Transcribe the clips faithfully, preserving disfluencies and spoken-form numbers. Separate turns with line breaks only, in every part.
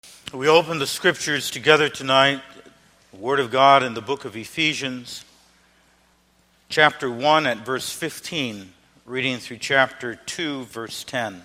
We open the scriptures together tonight, the Word of God in the book of Ephesians, chapter one at verse fifteen, reading through chapter two, verse ten.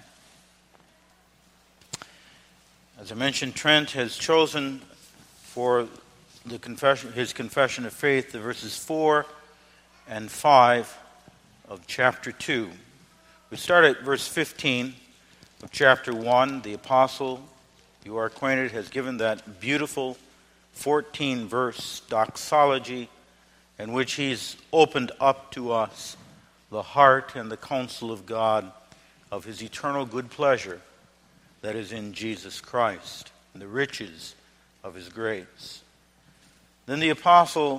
As I mentioned, Trent has chosen for the confession, his confession of faith, the verses four and five of chapter two. We start at verse fifteen of chapter one. The apostle, you are acquainted, has given that beautiful fourteen-verse doxology in which he's opened up to us the heart and the counsel of God, of his eternal good pleasure that is in Jesus Christ, and the riches of his grace. Then the apostle,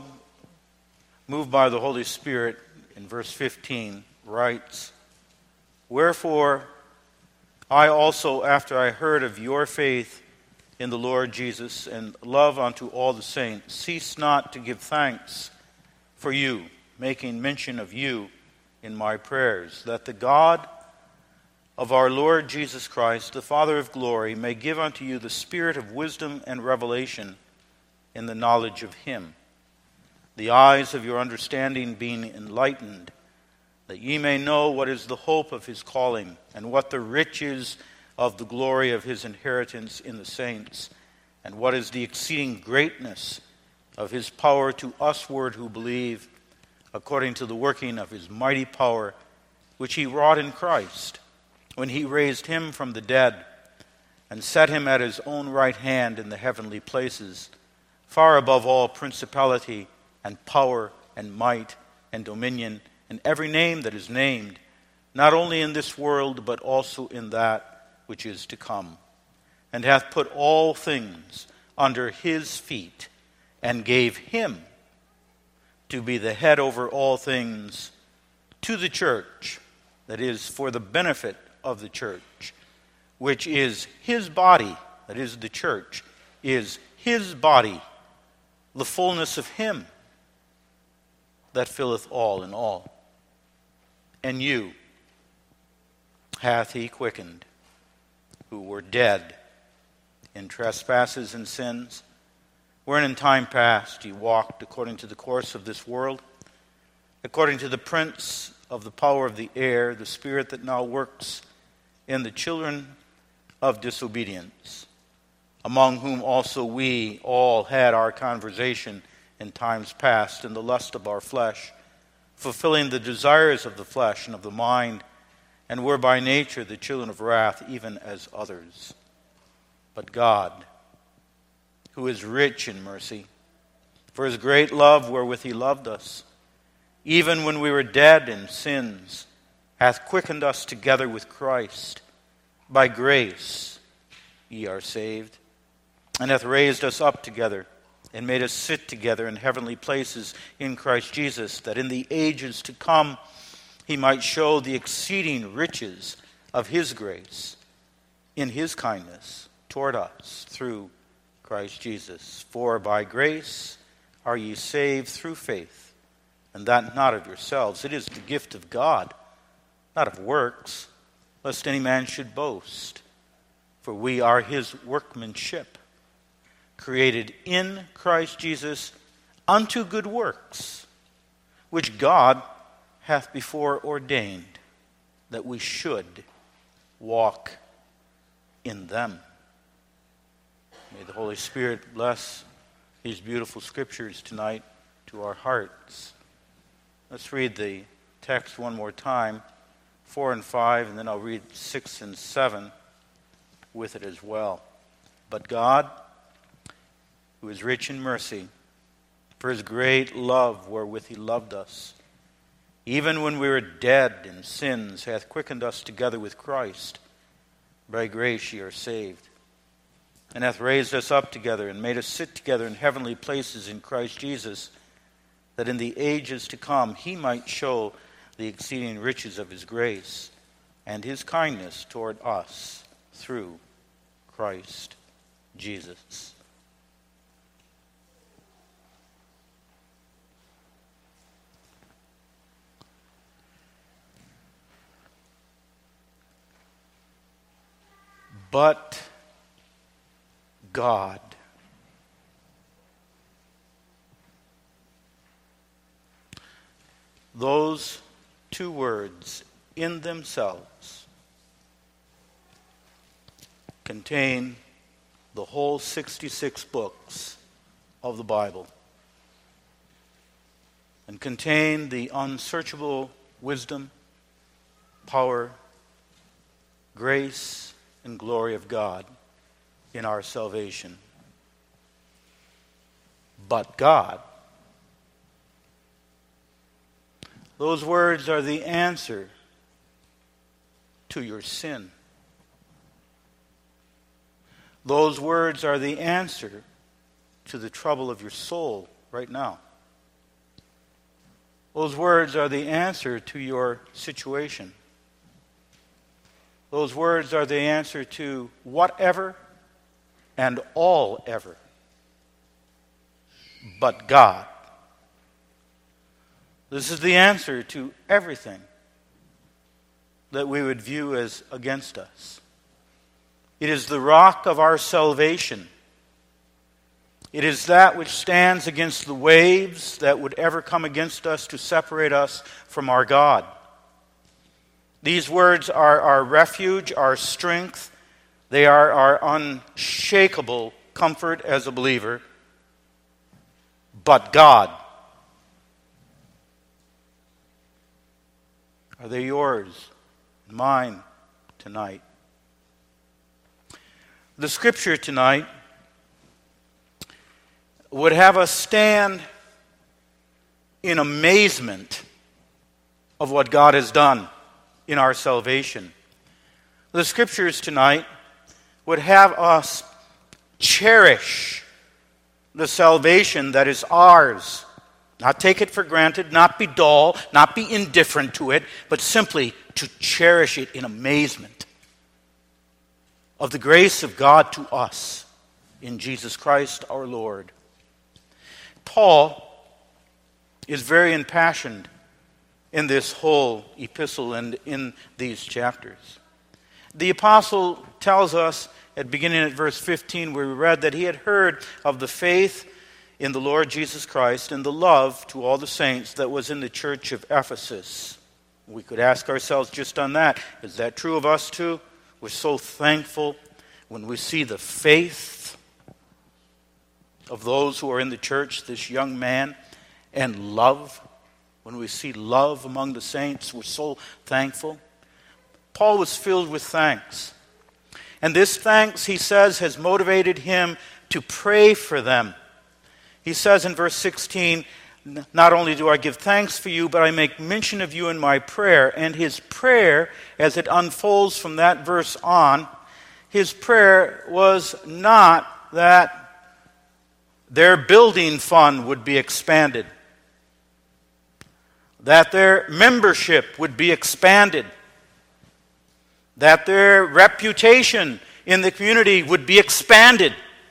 moved by the Holy Spirit, in verse fifteen, writes, "Wherefore I also, after I heard of your faith in the Lord Jesus and love unto all the saints, cease not to give thanks for you, making mention of you in my prayers, that the God of our Lord Jesus Christ, the Father of glory, may give unto you the spirit of wisdom and revelation in the knowledge of him, the eyes of your understanding being enlightened, that ye may know what is the hope of his calling, and what the riches of the glory of his inheritance in the saints, and what is the exceeding greatness of his power to usward who believe, according to the working of his mighty power, which he wrought in Christ, when he raised him from the dead, and set him at his own right hand in the heavenly places, far above all principality and power and might and dominion, and every name that is named, not only in this world, but also in that which is to come, and hath put all things under his feet, and gave him to be the head over all things to the church, that is, for the benefit of the church, which is his body, that is, the church, is his body, the fullness of him that filleth all in all. And you hath he quickened, who were dead in trespasses and sins, wherein in time past ye walked according to the course of this world, according to the prince of the power of the air, the spirit that now works in the children of disobedience, among whom also we all had our conversation in times past in the lust of our flesh, fulfilling the desires of the flesh and of the mind, and were by nature the children of wrath, even as others. But God, who is rich in mercy, for his great love wherewith he loved us, even when we were dead in sins, hath quickened us together with Christ. By grace ye are saved, and hath raised us up together, and made us sit together in heavenly places in Christ Jesus, that in the ages to come he might show the exceeding riches of his grace in his kindness toward us through Christ Jesus. For by grace are ye saved through faith, and that not of yourselves. It is the gift of God, not of works, lest any man should boast. For we are his workmanship, created in Christ Jesus unto good works, which God hath before ordained that we should walk in them." May the Holy Spirit bless these beautiful scriptures tonight to our hearts. Let's read the text one more time, four and five, and then I'll read six and seven with it as well. "But God, who is rich in mercy, for his great love wherewith he loved us, even when we were dead in sins, hath quickened us together with Christ. By grace ye are saved, and hath raised us up together, and made us sit together in heavenly places in Christ Jesus, that in the ages to come he might show the exceeding riches of his grace, and his kindness toward us through Christ Jesus." But God. Those two words in themselves contain the whole sixty-six books of the Bible and contain the unsearchable wisdom, power, grace, and glory of God in our salvation. But God. Those words are the answer to your sin. Those words are the answer to the trouble of your soul right now. Those words are the answer to your situation. Those words are the answer to whatever and all ever. But God. This is the answer to everything that we would view as against us. It is the rock of our salvation. It is that which stands against the waves that would ever come against us to separate us from our God. These words are our refuge, our strength. They are our unshakable comfort as a believer. But God. Are they yours and mine tonight? The scripture tonight would have us stand in amazement of what God has done in our salvation. The scriptures tonight would have us cherish the salvation that is ours. Not take it for granted, not be dull, not be indifferent to it, but simply to cherish it in amazement of the grace of God to us in Jesus Christ our Lord. Paul is very impassioned in this whole epistle and in these chapters. The apostle tells us, at beginning at verse fifteen, where we read that he had heard of the faith in the Lord Jesus Christ and the love to all the saints that was in the church of Ephesus. We could ask ourselves just on that, is that true of us too? We're so thankful when we see the faith of those who are in the church, this young man, and love. When we see love among the saints, we're so thankful. Paul was filled with thanks. And this thanks, he says, has motivated him to pray for them. He says in verse sixteen, not only do I give thanks for you, but I make mention of you in my prayer. And his prayer, as it unfolds from that verse on, his prayer was not that their building fund would be expanded, that their membership would be expanded, that their reputation in the community would be expanded.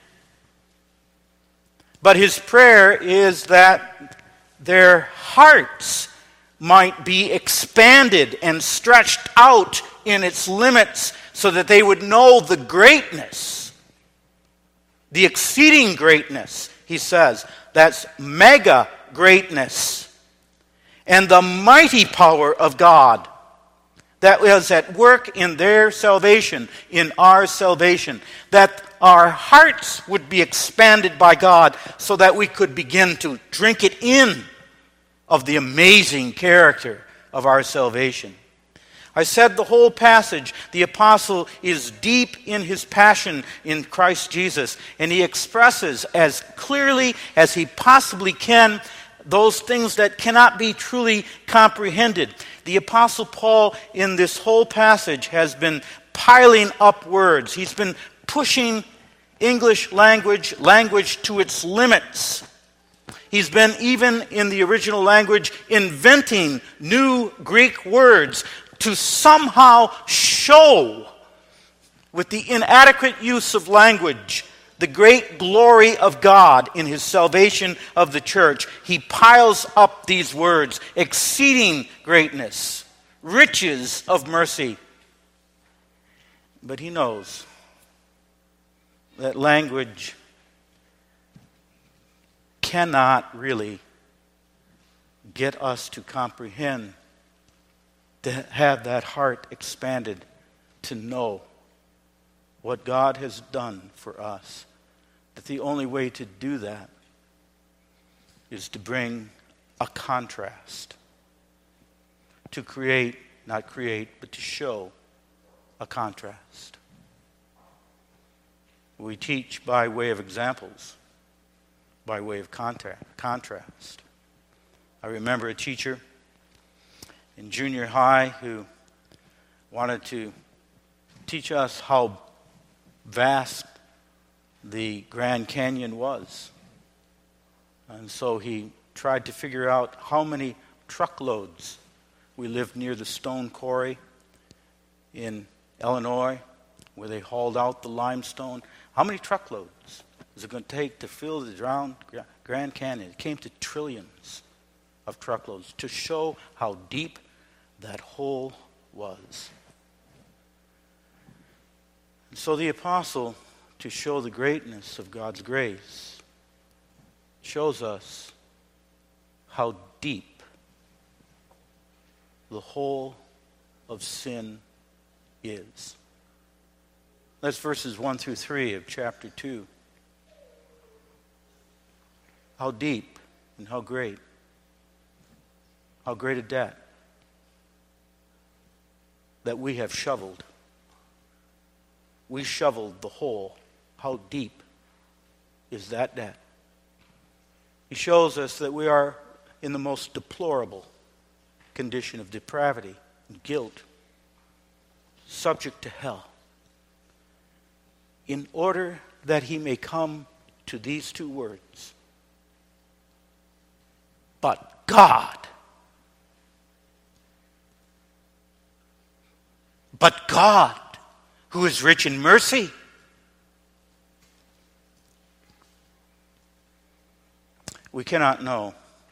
But his prayer is that their hearts might be expanded and stretched out in its limits so that they would know the greatness, the exceeding greatness, he says. That's mega greatness. And the mighty power of God that is at work in their salvation, in our salvation. That our hearts would be expanded by God so that we could begin to drink it in of the amazing character of our salvation. I said the whole passage, the apostle is deep in his passion in Christ Jesus, and he expresses as clearly as he possibly can those things that cannot be truly comprehended. The apostle Paul in this whole passage has been piling up words. He's been pushing English language, language to its limits. He's been, even in the original language, inventing new Greek words to somehow show, with the inadequate use of language, the great glory of God in his salvation of the church. He piles up these words: exceeding greatness, riches of mercy. But he knows that language cannot really get us to comprehend, to have that heart expanded, to know what God has done for us. That the only way to do that is to bring a contrast. To create, not create, but to show a contrast. We teach by way of examples, by way of contact, contrast. I remember a teacher in junior high who wanted to teach us how vast the Grand Canyon was. And so he tried to figure out how many truckloads. We lived near the stone quarry in Illinois, where they hauled out the limestone. How many truckloads is it going to take to fill the drowned Grand Canyon? It came to trillions of truckloads to show how deep that hole was. And so the apostle, to show the greatness of God's grace, shows us how deep the hole of sin is. That's verses one through three of chapter two. How deep and how great. How great a debt that we have shoveled. We shoveled the hole. How deep is that debt? He shows us that we are in the most deplorable condition of depravity and guilt, subject to hell, in order that he may come to these two words. But God. But God, who is rich in mercy. We cannot know.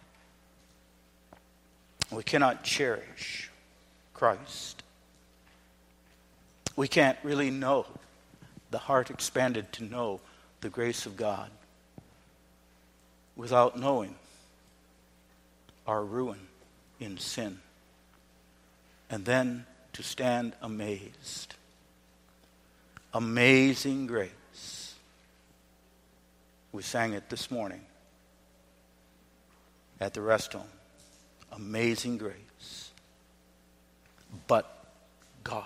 We cannot cherish Christ. We can't really know, the heart expanded to know the grace of God, without knowing our ruin in sin. And then to stand amazed. Amazing grace. We sang it this morning at the rest home. Amazing grace. But God.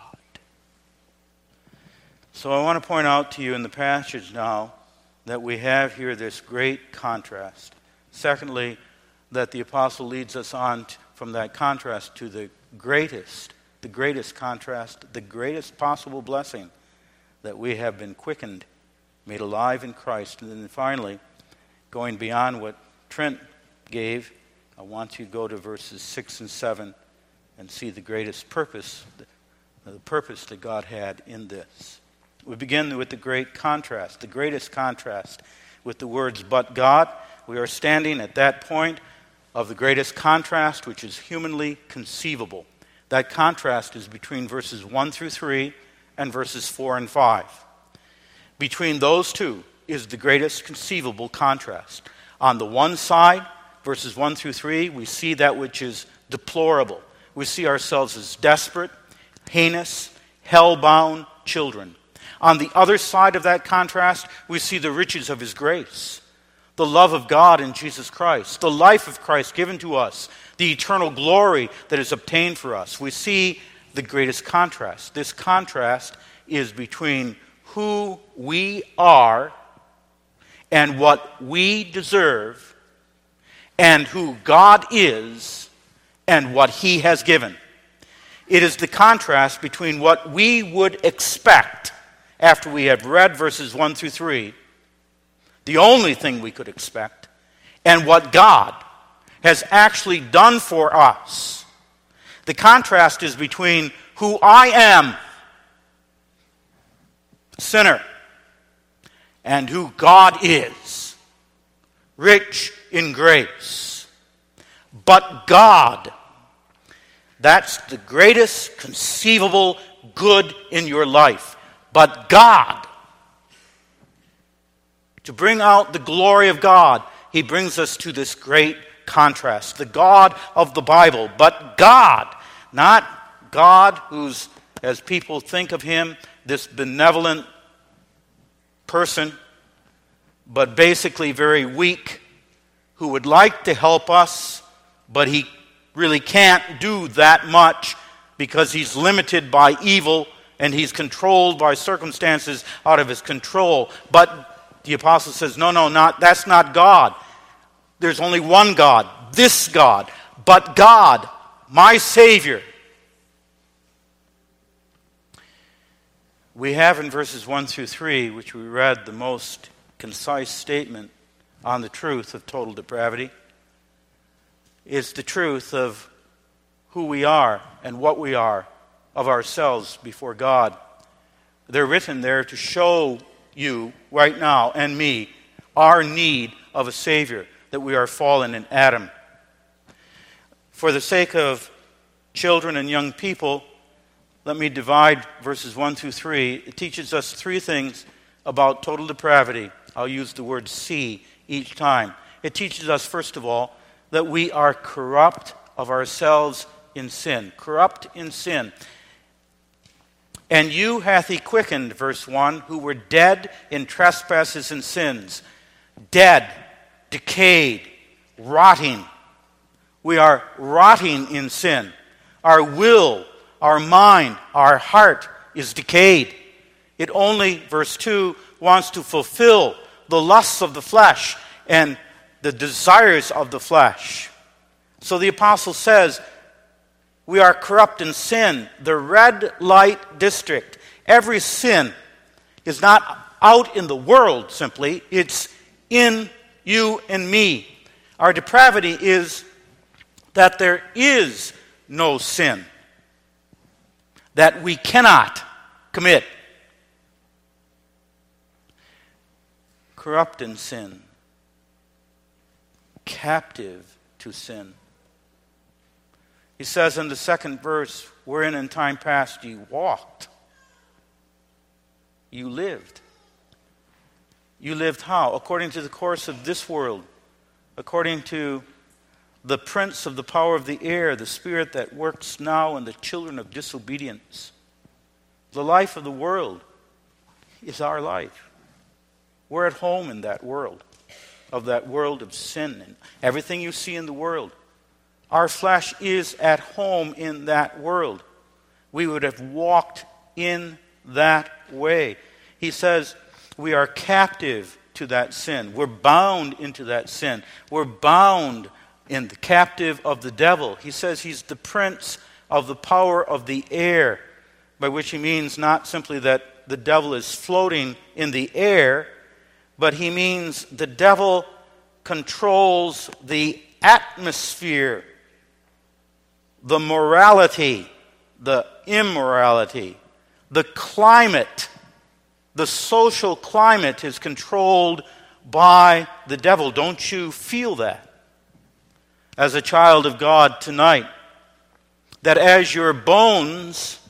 So I want to point out to you in the passage now that we have here this great contrast. Secondly, that the apostle leads us on t- from that contrast to the greatest, the greatest contrast, the greatest possible blessing, that we have been quickened, made alive in Christ. And then finally, going beyond what Trent gave, I want you to go to verses six and seven and see the greatest purpose, the, the purpose that God had in this. We begin with the great contrast, the greatest contrast with the words, but God. We are standing at that point of the greatest contrast, which is humanly conceivable. That contrast is between verses one through three and verses four and five. Between those two is the greatest conceivable contrast. On the one side, verses one through three, we see that which is deplorable. We see ourselves as desperate, heinous, hell-bound children. On the other side of that contrast, we see the riches of his grace, the love of God in Jesus Christ, the life of Christ given to us, the eternal glory that is obtained for us. We see the greatest contrast. This contrast is between who we are and what we deserve, and who God is and what he has given. It is the contrast between what we would expect after we have read verses one through three, the only thing we could expect, and what God has actually done for us. The contrast is between who I am, sinner, and who God is, rich in grace. But God, that's the greatest conceivable good in your life. But God to bring out the glory of God, he brings us to this great contrast. The God of the Bible, but God, not God who's, as people think of him, this benevolent person, but basically very weak, who would like to help us, but he really can't do that much because he's limited by evil and he's controlled by circumstances out of his control. But the apostle says, no, no, not that's not God. There's only one God, this God. But God, my Savior. We have in verses one through three, which we read, the most concise statement on the truth of total depravity. It's the truth of who we are and what we are of ourselves before God. They're written there to show you right now and me our need of a Savior, that we are fallen in Adam. For the sake of children and young people, let me divide verses one through three. It teaches us three things about total depravity. I'll use the word see each time. It teaches us, first of all, that we are corrupt of ourselves in sin. Corrupt in sin. And you hath he quickened, verse one, who were dead in trespasses and sins. Dead, decayed, rotting. We are rotting in sin. Our will, our mind, our heart is decayed. It only, verse two, wants to fulfill the lusts of the flesh and the desires of the flesh. So the apostle says, we are corrupt in sin. The red light district. Every sin is not out in the world simply. It's in you and me. Our depravity is that there is no sin that we cannot commit. Corrupt in sin. Captive to sin. He says in the second verse, wherein in time past ye walked. You lived. You lived how? According to the course of this world. According to the prince of the power of the air, the spirit that works now in the children of disobedience. The life of the world is our life. We're at home in that world, of that world of sin and everything you see in the world. Our flesh is at home in that world. We would have walked in that way. He says we are captive to that sin. We're bound into that sin. We're bound in the captive of the devil. He says he's the prince of the power of the air, by which he means not simply that the devil is floating in the air, but he means the devil controls the atmosphere, the morality, the immorality, the climate. The social climate is controlled by the devil. Don't you feel that? As a child of God tonight, that as your bones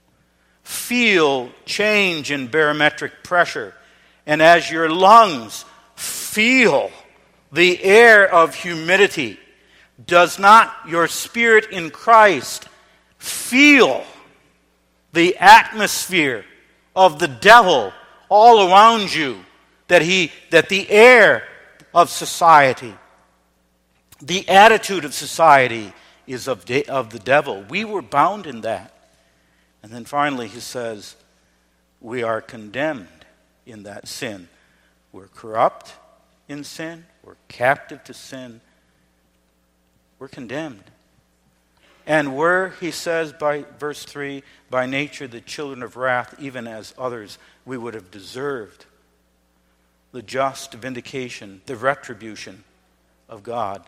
feel change in barometric pressure, and as your lungs feel the air of humidity, does not your spirit in Christ feel the atmosphere of the devil all around you, that he that the air of society, the attitude of society is of, de- of the devil? We were bound in that. And then finally he says, we are condemned in that sin. We're corrupt in sin. We're captive to sin. We're condemned. And we're, he says by verse three, by nature the children of wrath, even as others we would have deserved the just vindication, the retribution of God.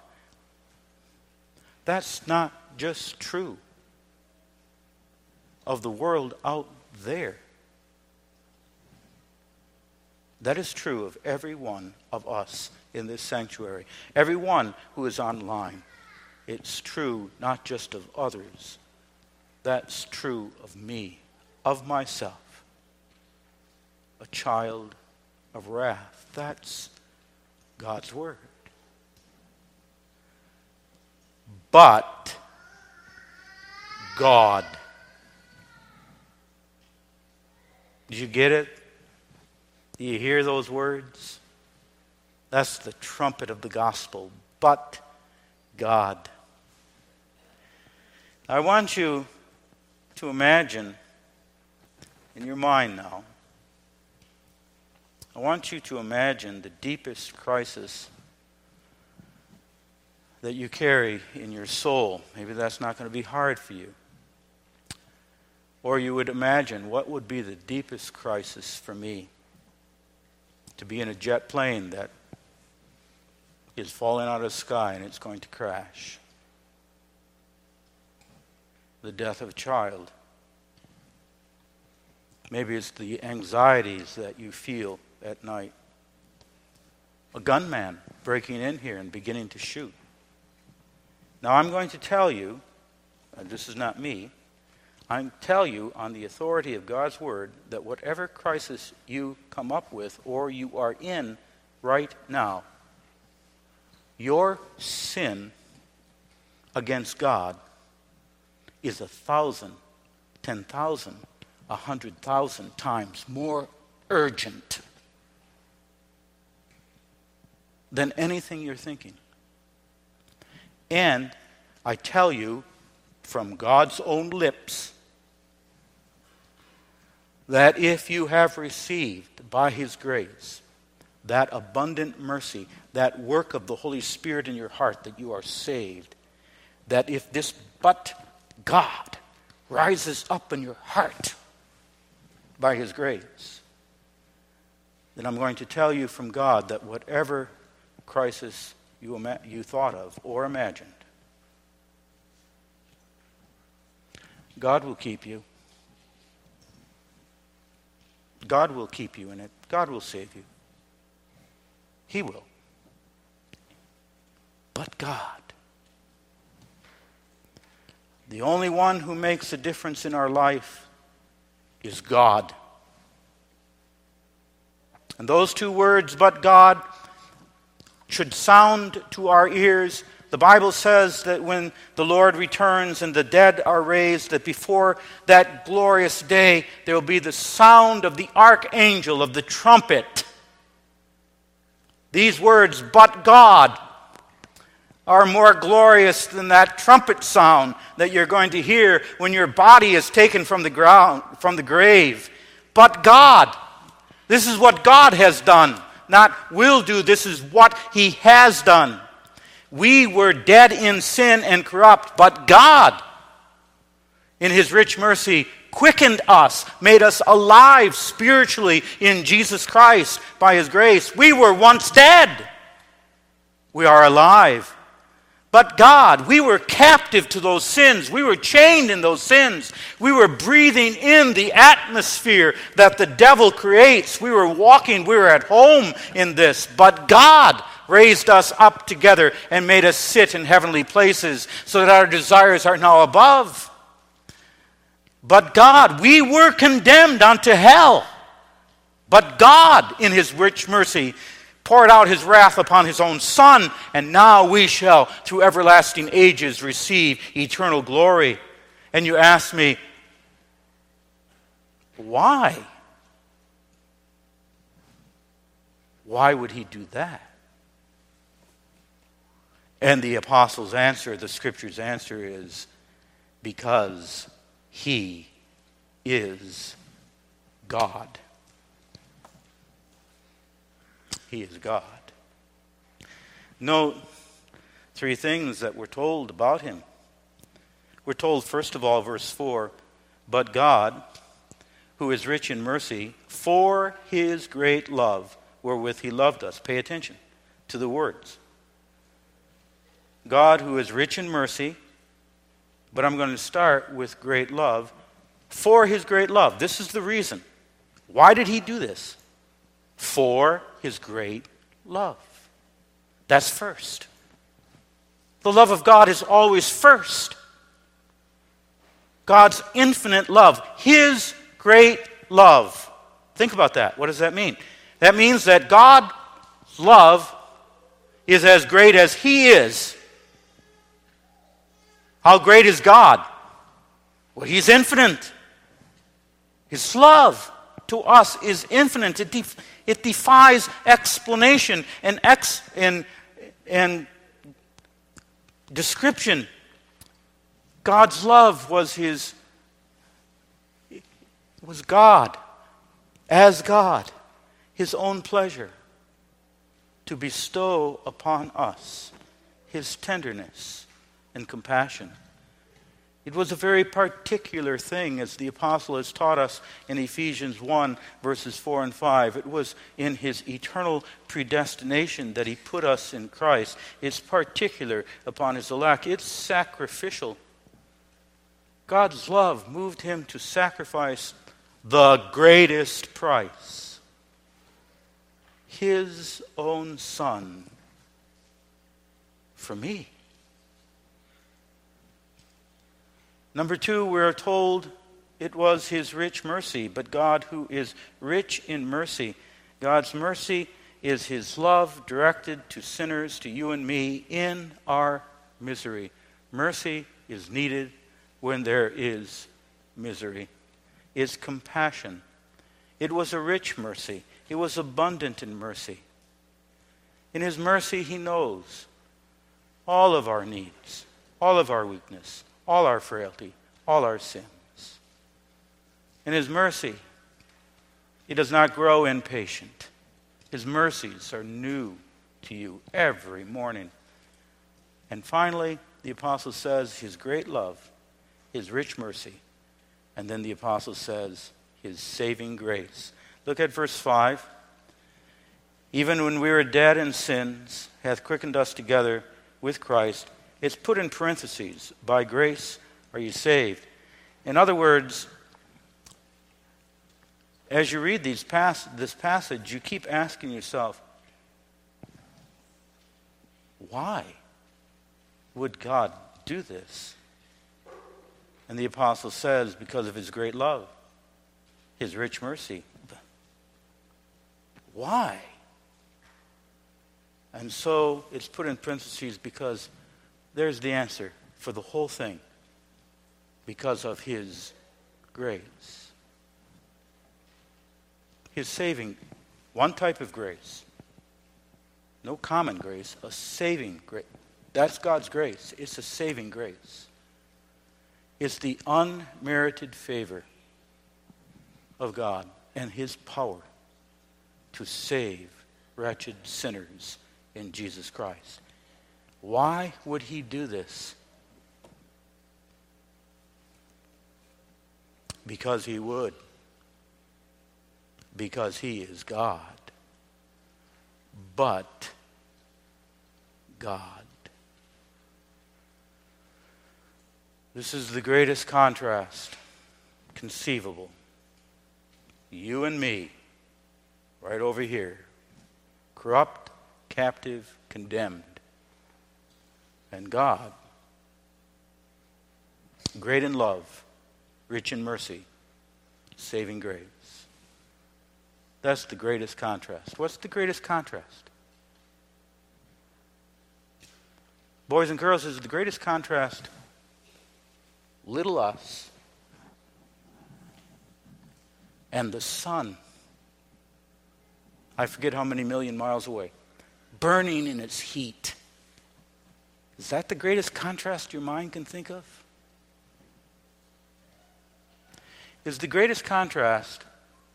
That's not just true of the world out there. That is true of every one of us in this sanctuary, every one who is online. It's true not just of others. That's true of me, of myself, a child of wrath. That's God's word. But God. Did you get it? Do you hear those words? That's the trumpet of the gospel. But God. I want you to imagine in your mind now, I want you to imagine the deepest crisis that you carry in your soul. Maybe that's not going to be hard for you. Or you would imagine, what would be the deepest crisis for me? To be in a jet plane that is falling out of the sky and it's going to crash. The death of a child. Maybe it's the anxieties that you feel at night. A gunman breaking in here and beginning to shoot. Now I'm going to tell you, and this is not me, I tell you on the authority of God's word that whatever crisis you come up with or you are in right now, your sin against God is a thousand, ten thousand, a hundred thousand times more urgent than anything you're thinking. And I tell you from God's own lips that if you have received by His grace that abundant mercy, that work of the Holy Spirit in your heart, that you are saved, that if this but God rises up in your heart by His grace, then I'm going to tell you from God that whatever crisis you, ima- you thought of or imagined, God will keep you. God will keep you in it. God will save you. He will. But God. The only one who makes a difference in our life is God. And those two words, but God, should sound to our ears. The Bible says that when the Lord returns and the dead are raised, that before that glorious day, there will be the sound of the archangel of the trumpet. These words, but God, are more glorious than that trumpet sound that you're going to hear when your body is taken from the ground, from the grave. But God, this is what God has done, not will do, this is what He has done. We were dead in sin and corrupt, but God, in His rich mercy, quickened us, made us alive spiritually in Jesus Christ by His grace. We were once dead. We are alive. But God, we were captive to those sins. We were chained in those sins. We were breathing in the atmosphere that the devil creates. We were walking, we were at home in this. But God raised us up together and made us sit in heavenly places so that our desires are now above. But God, we were condemned unto hell. But God, in His rich mercy, poured out His wrath upon His own Son, and now we shall, through everlasting ages, receive eternal glory. And you ask me, why? Why would He do that? And the apostles' answer, the Scripture's answer is, because He is God. He is God. Note three things that we're told about Him. We're told, first of all, verse four, but God, who is rich in mercy, for His great love wherewith He loved us. Pay attention to the words. God, who is rich in mercy, but I'm going to start with great love, for His great love. This is the reason. Why did He do this? For His great love. That's first. The love of God is always first. God's infinite love, His great love. Think about that. What does that mean? That means that God's love is as great as He is. How great is God? Well, He's infinite. His love to us is infinite. It, def- it defies explanation and, ex- and, and description. God's love was His, was God, as God, His own pleasure to bestow upon us His tenderness and compassion. It was a very particular thing, as the apostle has taught us in Ephesians one, verses four and five. It was in His eternal predestination that He put us in Christ. It's particular upon His elect. It's sacrificial. God's love moved Him to sacrifice the greatest price, His own Son, for me. Number two, we are told it was His rich mercy. But God, who is rich in mercy, God's mercy is His love directed to sinners, to you and me, in our misery. Mercy is needed when there is misery. It's compassion. It was a rich mercy. It was abundant in mercy. In His mercy, He knows all of our needs, all of our weakness, all our frailty, all our sins. In His mercy, He does not grow impatient. His mercies are new to you every morning. And finally, the apostle says His great love, His rich mercy. And then the apostle says His saving grace. Look at verse five. Even when we were dead in sins, hath quickened us together with Christ. It's put in parentheses, by grace are you saved. In other words, as you read these pass- this passage, you keep asking yourself, why would God do this? And the apostle says, because of His great love, His rich mercy. Why? And so it's put in parentheses because there's the answer for the whole thing. Because of His grace. His saving, one type of grace. No common grace, a saving grace. That's God's grace. It's a saving grace. It's the unmerited favor of God and His power to save wretched sinners in Jesus Christ. Why would He do this? Because He would. Because He is God. But God. This is the greatest contrast conceivable. You and me, right over here, corrupt, captive, condemned. And God, great in love, rich in mercy, saving grace. That's the greatest contrast. What's the greatest contrast? Boys and girls, is the greatest contrast little us and the sun. I forget how many million miles away. Burning in its heat. Is that the greatest contrast your mind can think of? Is the greatest contrast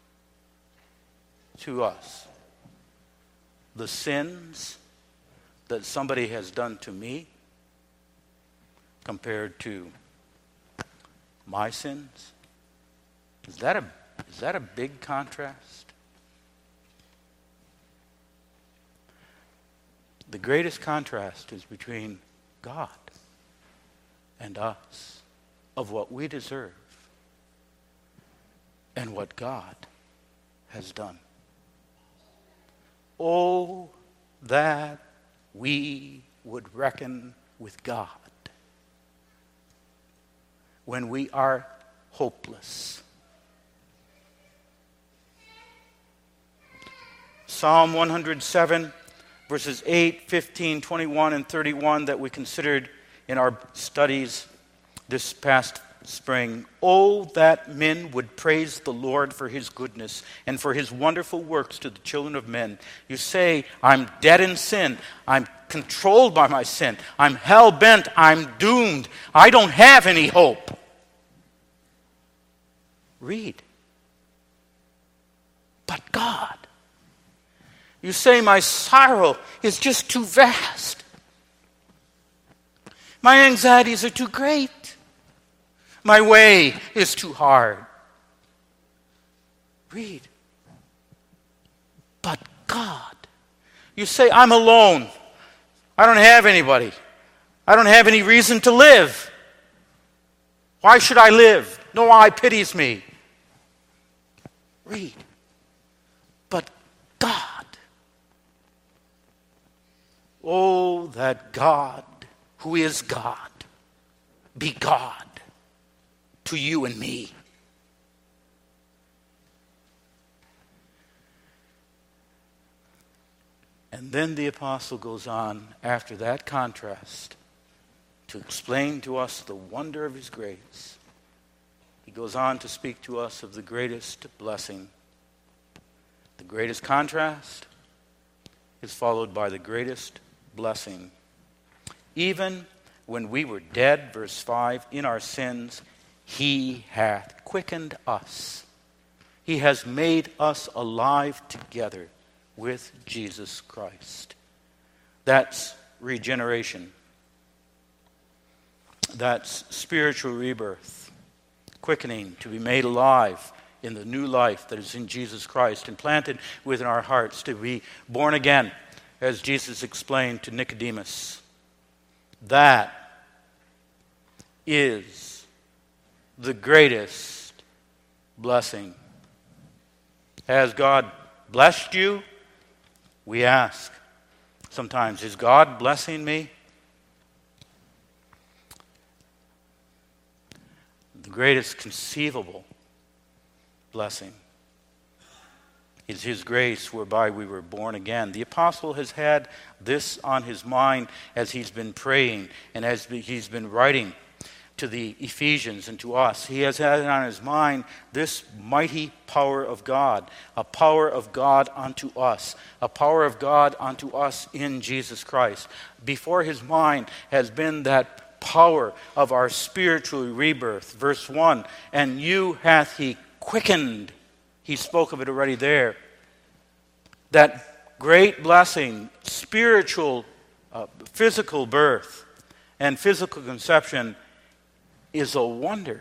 to us the sins that somebody has done to me compared to my sins? Is that a is that a big contrast? The greatest contrast is between God and us, of what we deserve and what God has done. Oh, that we would reckon with God when we are hopeless. Psalm one hundred seven, verses eight, fifteen, twenty-one, and thirty-one that we considered in our studies this past spring. Oh, that men would praise the Lord for his goodness and for his wonderful works to the children of men. You say, I'm dead in sin. I'm controlled by my sin. I'm hell-bent. I'm doomed. I don't have any hope. Read. But God. You say, my sorrow is just too vast. My anxieties are too great. My way is too hard. Read. But God. You say, I'm alone. I don't have anybody. I don't have any reason to live. Why should I live? No eye pities me. Read. But God. Oh, that God, who is God, be God to you and me. And then the apostle goes on, after that contrast, to explain to us the wonder of his grace. He goes on to speak to us of the greatest blessing. The greatest contrast is followed by the greatest blessing. Even when we were dead, verse five, in our sins, he hath quickened us. He has made us alive together with Jesus Christ. That's regeneration. That's spiritual rebirth. Quickening, to be made alive in the new life that is in Jesus Christ, implanted within our hearts, to be born again, as Jesus explained to Nicodemus. That is the greatest blessing. Has God blessed you? We ask sometimes, is God blessing me? The greatest conceivable blessing is his grace whereby we were born again. The apostle has had this on his mind as he's been praying and as he's been writing to the Ephesians and to us. He has had on his mind this mighty power of God, a power of God unto us, a power of God unto us in Jesus Christ. Before his mind has been that power of our spiritual rebirth. Verse one, and you hath he quickened. He spoke of it already there. That great blessing, spiritual, uh, physical birth and physical conception is a wonder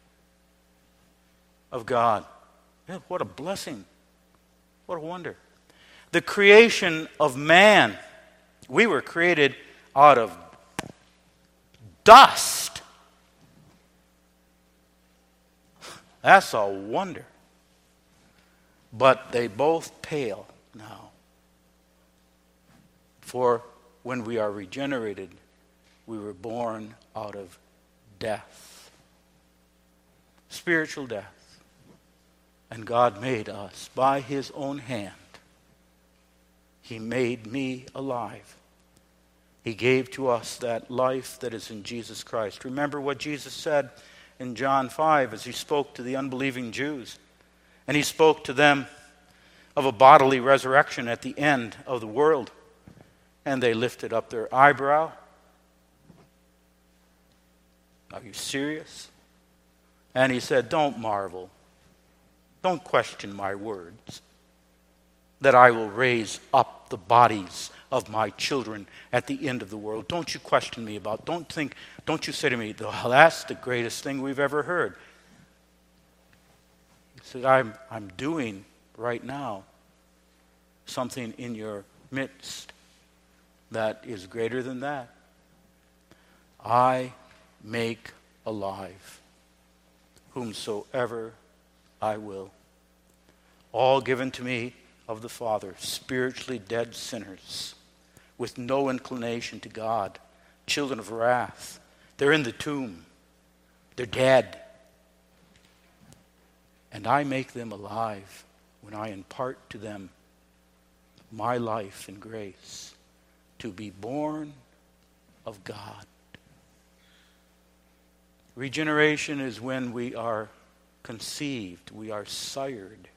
of God. Yeah, what a blessing. What a wonder. The creation of man. We were created out of dust. That's a wonder. But they both pale now. For when we are regenerated, we were born out of death. Spiritual death. And God made us by his own hand. He made me alive. He gave to us that life that is in Jesus Christ. Remember what Jesus said in John five as he spoke to the unbelieving Jews. And he spoke to them of a bodily resurrection at the end of the world. And they lifted up their eyebrow. Are you serious? And he said, don't marvel. Don't question my words. That I will raise up the bodies of my children at the end of the world. Don't you question me about, don't think, don't you say to me, well, that's the greatest thing we've ever heard. He said, I'm, I'm doing right now something in your midst that is greater than that. I make alive whomsoever I will. All given to me of the Father, spiritually dead sinners with no inclination to God, children of wrath. They're in the tomb. They're dead. And I make them alive when I impart to them my life and grace to be born of God. Regeneration is when we are conceived, we are sired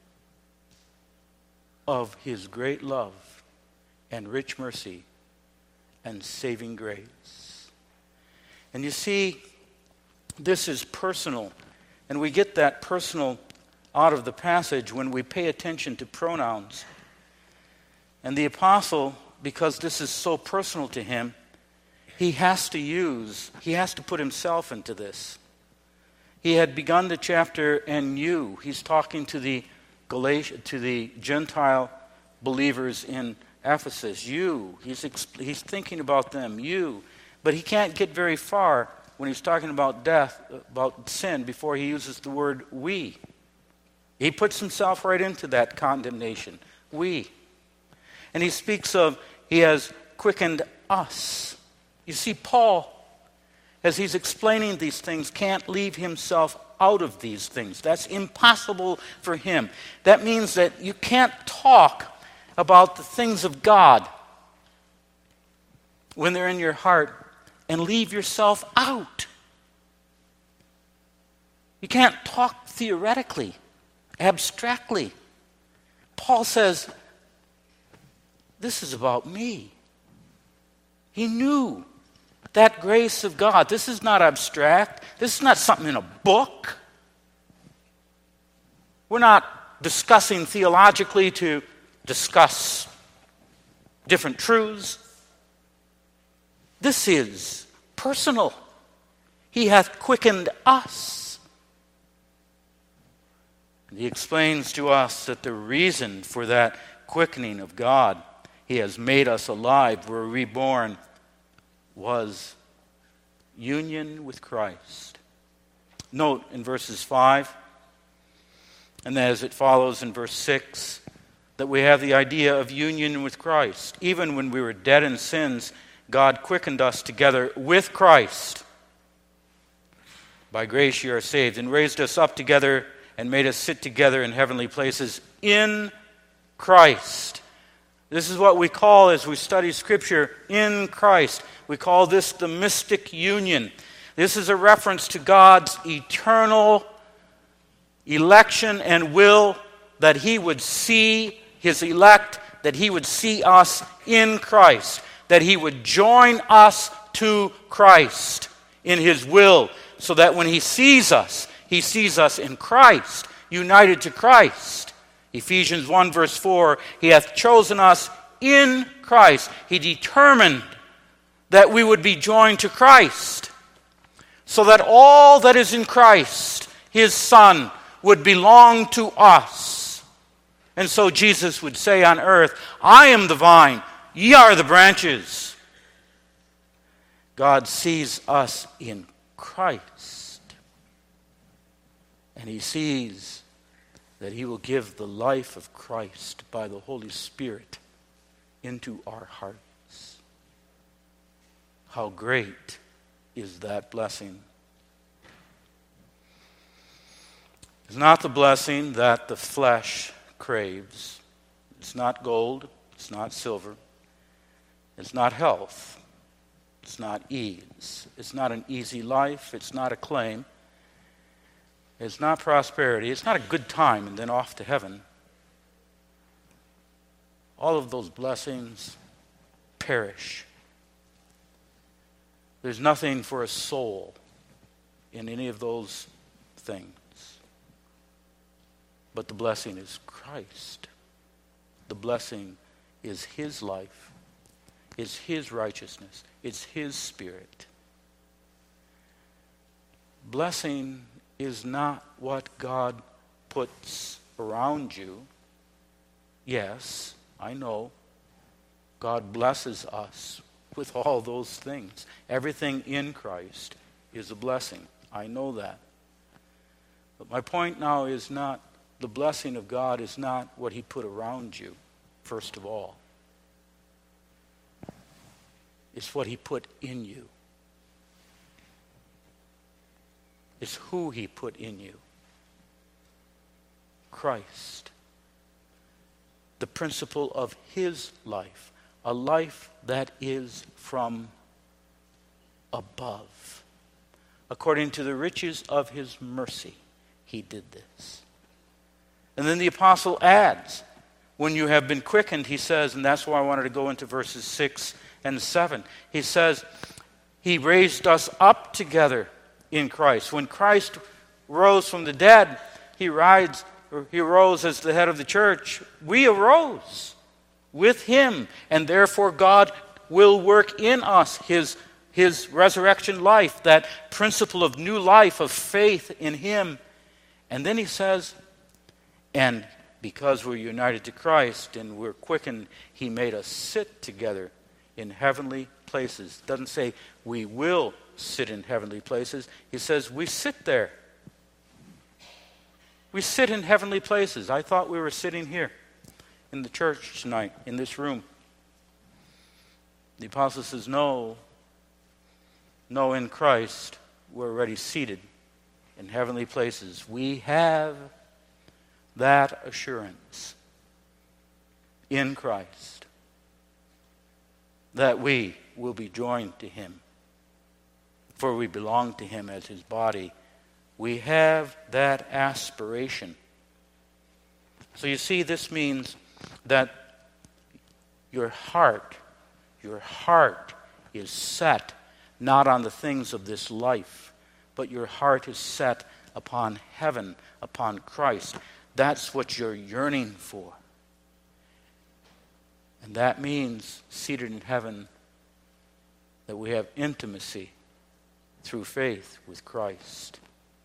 of his great love and rich mercy and saving grace. And you see, this is personal, and we get that personal out of the passage when we pay attention to pronouns. And the apostle, because this is so personal to him, he has to use, he has to put himself into this. He had begun the chapter, and you, he's talking to the Galatia, to the Gentile believers in Ephesus. You, he's he's thinking about them. You, but he can't get very far when he's talking about death, about sin, before he uses the word we. He puts himself right into that condemnation. We. And he speaks of, he has quickened us. You see, Paul, as he's explaining these things, can't leave himself out of these things. That's impossible for him. That means that you can't talk about the things of God when they're in your heart and leave yourself out. You can't talk theoretically, abstractly. Paul says, this is about me. He knew that grace of God. This is not abstract. This is not something in a book. We're not discussing theologically to discuss different truths. This is personal. He hath quickened us. And he explains to us that the reason for that quickening of God, he has made us alive, we're reborn, was union with Christ. Note in verses five, and as it follows in verse six, that we have the idea of union with Christ. Even when we were dead in sins, God quickened us together with Christ. By grace you are saved, and raised us up together and made us sit together in heavenly places in Christ. This is what we call, as we study Scripture, in Christ. We call this the mystic union. This is a reference to God's eternal election and will that he would see his elect, that he would see us in Christ, that he would join us to Christ in his will, so that when he sees us, he sees us in Christ, united to Christ. Ephesians one verse four, he hath chosen us in Christ. He determined that we would be joined to Christ, so that all that is in Christ, his Son, would belong to us. And so Jesus would say on earth, I am the vine, ye are the branches. God sees us in Christ, and he sees that he will give the life of Christ by the Holy Spirit into our hearts. How great is that blessing? It's not the blessing that the flesh craves. It's not gold. It's not silver. It's not health. It's not ease. It's not an easy life. It's not acclaim. It's not prosperity. It's not a good time and then off to heaven. All of those blessings perish. There's nothing for a soul in any of those things. But the blessing is Christ. The blessing is his life. It's his righteousness. It's his spirit. Blessing is not what God puts around you. Yes, I know. God blesses us with all those things. Everything in Christ is a blessing. I know that. But my point now is not, the blessing of God is not what he put around you, first of all. It's what he put in you. It's who he put in you. Christ. the principle of his life, a life that is from above. According to the riches of his mercy, he did this. And then the apostle adds, when you have been quickened, he says, and that's why I wanted to go into verses six and seven. He says, he raised us up together in Christ. When Christ rose from the dead, he rides, or he rose as the head of the church. We arose with him, and therefore God will work in us his, his resurrection life, that principle of new life, of faith in him. And then he says, and because we're united to Christ and we're quickened, he made us sit together in heavenly places. It doesn't say we will sit in heavenly places. He says we sit there. We sit in heavenly places. I thought we were sitting here in the church tonight, in this room. The apostle says, no, no, in Christ we're already seated in heavenly places. We have that assurance in Christ that we will be joined to him, for we belong to him as his body. We have that aspiration. So you see, this means that your heart, your heart is set not on the things of this life, but your heart is set upon heaven, upon Christ. That's what you're yearning for. And that means, seated in heaven, that we have intimacy through faith with Christ.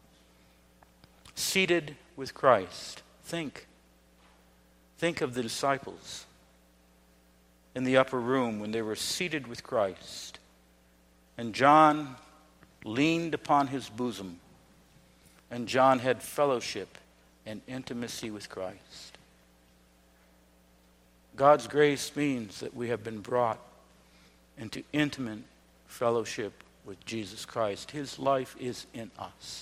Seated with Christ. Think. Think of the disciples in the upper room when they were seated with Christ. And John leaned upon his bosom. And John had fellowship and intimacy with Christ. God's grace means that we have been brought into intimate fellowship with Jesus Christ. His life is in us.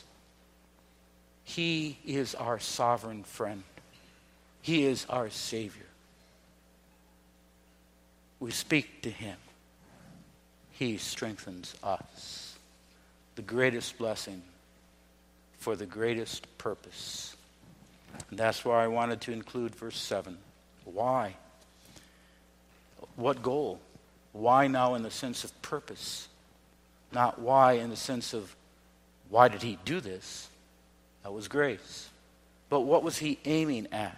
He is our sovereign friend. He is our Savior. We speak to him. He strengthens us. The greatest blessing for the greatest purpose. And that's why I wanted to include verse seven. Why? What goal? Why now in the sense of purpose? Not why in the sense of why did he do this? That was grace. But what was he aiming at?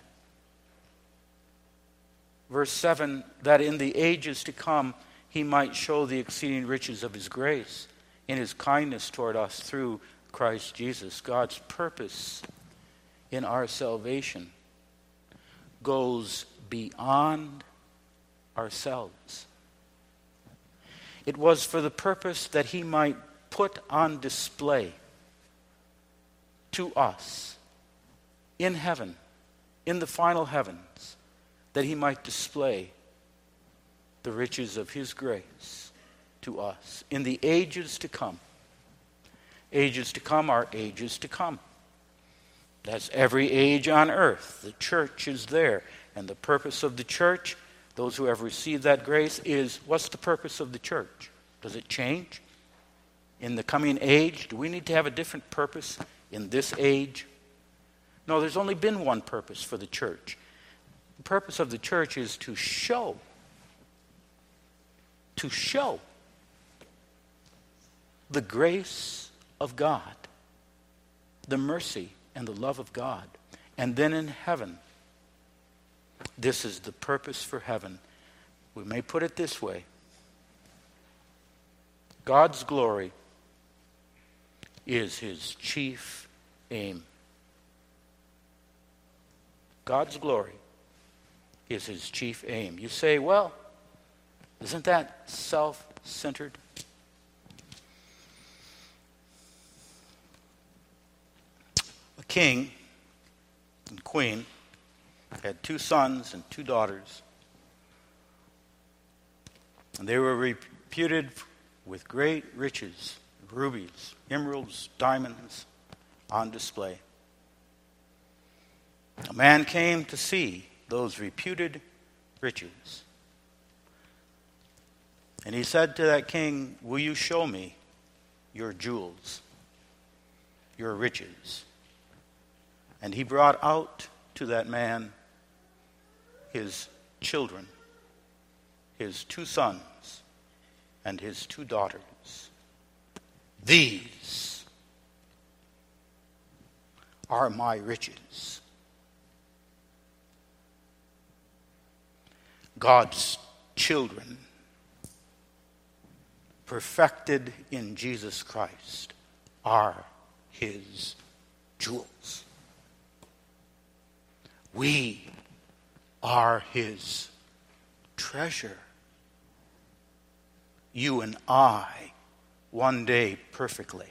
Verse seven, that in the ages to come he might show the exceeding riches of his grace in his kindness toward us through Christ Jesus. God's purpose in our salvation goes beyond ourselves. It was for the purpose that he might put on display to us in heaven, in the final heavens, that he might display the riches of his grace to us in the ages to come. Ages to come are ages to come. That's every age on earth. The church is there. And the purpose of the church, those who have received that grace, is, what's the purpose of the church? Does it change? In the coming age, do we need to have a different purpose in this age? No, there's only been one purpose for the church. The purpose of the church is to show, to show the grace of God, the mercy and the love of God. And then in heaven, this is the purpose for heaven. We may put it this way. God's glory is his chief aim. God's glory is his chief aim. You say, well, isn't that self-centered? A king and queen had two sons and two daughters. And they were reputed with great riches, rubies, emeralds, diamonds on display. A man came to see those reputed riches. And he said to that king, will you show me your jewels, your riches? And he brought out to that man his children, his two sons and his two daughters. These are my riches. God's children, perfected in Jesus Christ, are his jewels. We are his treasure. You and I, one day perfectly,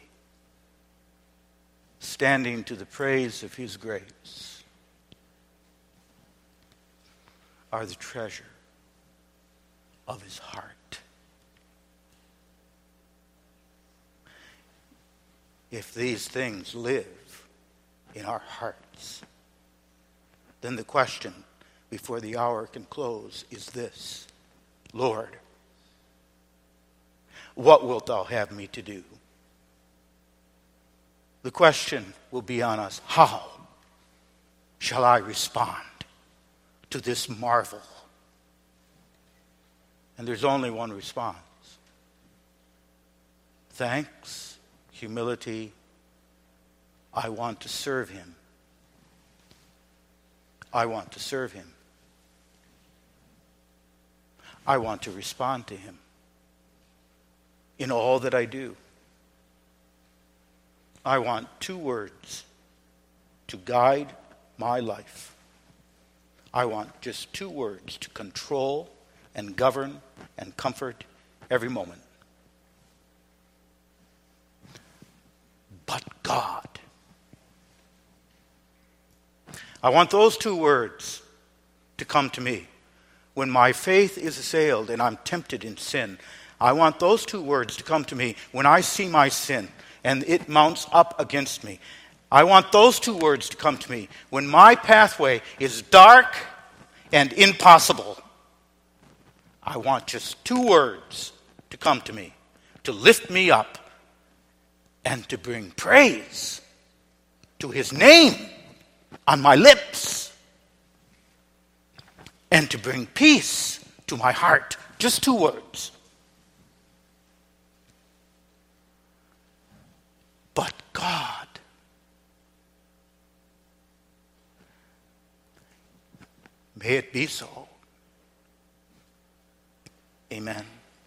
standing to the praise of his grace, are the treasure of his heart. If these things live in our hearts, then the question before the hour can close is this: Lord, what wilt thou have me to do? The question will be on us: how shall I respond to this marvel? And there's only one response: thanks, humility. I want to serve him. I want to serve him. I want to respond to him in all that I do. I want two words to guide my life. I want just two words to control and govern and comfort every moment. But God. I want those two words to come to me when my faith is assailed and I'm tempted in sin. I want those two words to come to me when I see my sin and it mounts up against me. I want those two words to come to me when my pathway is dark and impossible. I want just two words to come to me, to lift me up and to bring praise to his name on my lips and to bring peace to my heart. Just two words. But God. May it be so. Amen.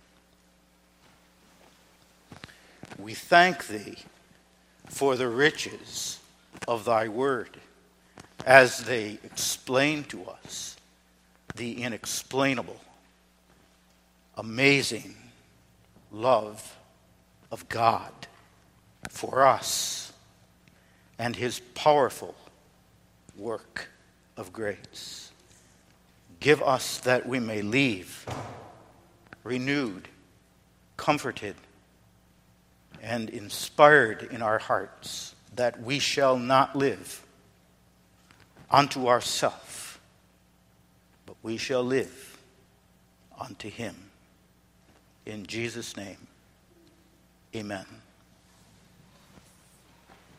We thank thee for the riches of thy word as they explain to us the inexplainable, amazing love of God for us and his powerful work of grace. Give us that we may leave renewed, comforted, and inspired in our hearts, that we shall not live unto ourselves, but we shall live unto him. In Jesus' name, amen.